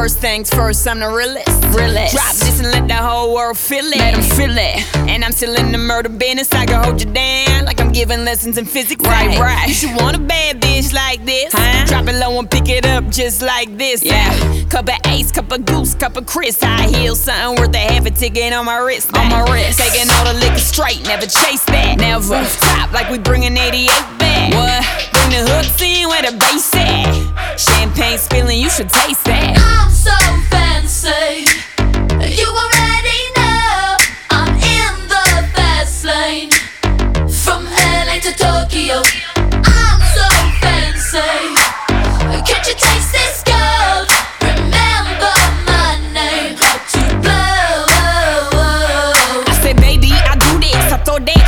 First things first, I'm the realest. Drop this and let the whole world feel it. Let them feel it. And I'm still in the murder business. I can hold you down like I'm giving lessons in physics. Right. You should want a bad bitch like this. Drop it low and pick it up just like this. Cup of Ace, cup of Goose, cup of Chris. High heels, something worth a half a ticket on my wrist. Taking all the liquor straight, never chase that. Never top like we bringing 88 back. What? Bring the hooks in where the bass at. Champagne spilling, you should taste that.